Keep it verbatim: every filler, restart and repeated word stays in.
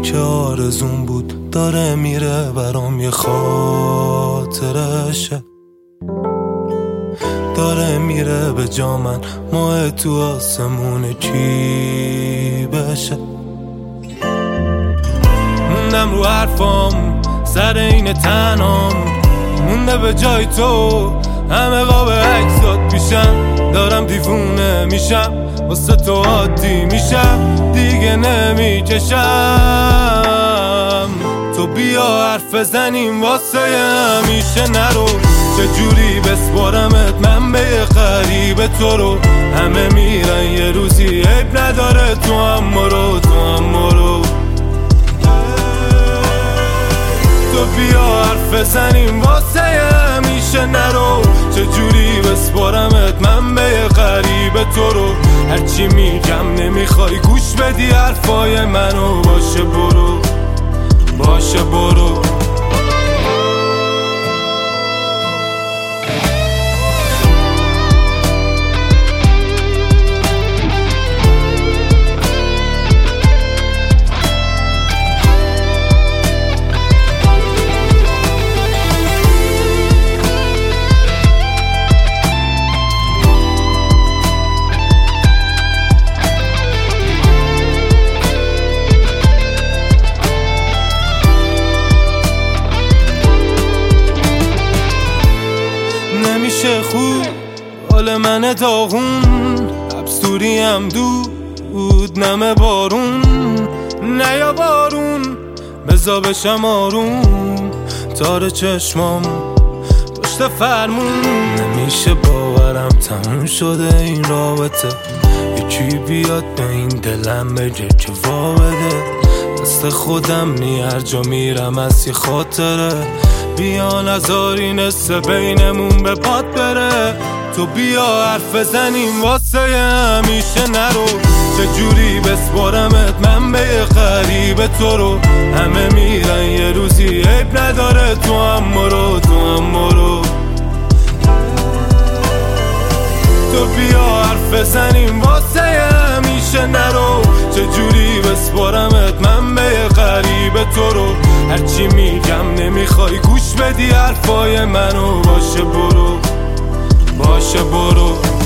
که آرزون بود داره میره برام یه خاطرشه، داره میره به جا من ماه تو آسمون کی بشه. موندم رو حرفام سر این تنام، مونده به جای تو همه قاب عکسات پیشم، دارم دیوونه میشم واسه تو عادی میشم دیگه نمیکشم. تو بیا حرف بزنیم واسه همیشه نرو، چجوری بسپارمت من به یه غریب تو رو، همه میرن یه روزی عیب نداره تو هم برو تو هم برو. تو بیا حرف بزنیم واسه همیشه نرو، چجوری بسپارمت من به یه غریب تو رو، هرچی میگم نمیخوای گوش بدی حرفای منو، باشه برو باشه برو. نمیشه خوب حال من داغون، ابستوری هم دود نمه بارون، نیا بارون بزا بشم آروم، تار چشمام پشت فرمون. نمیشه باورم تموم شده این رابطه، یکی بیاد به این دلم بگه که وا بده، دست خودم نی هر جا میرم از یه خاطره، بیا نذاری نصف بینمون به باد بره. تو بیا حرف بزنیم واسه همیشه نرو، چجوری بسپارمت من به یه غریب تو رو، همه میرن یه روزی عیب نداره تو هم برو تو هم برو. تو بیا حرف بزنیم واسه همیشه نرو، چجوری بسپارمت من به یه غریب تو رو، هرچی میگم نمیخوای گوش بدی حرفای منو، باشه برو باشه برو.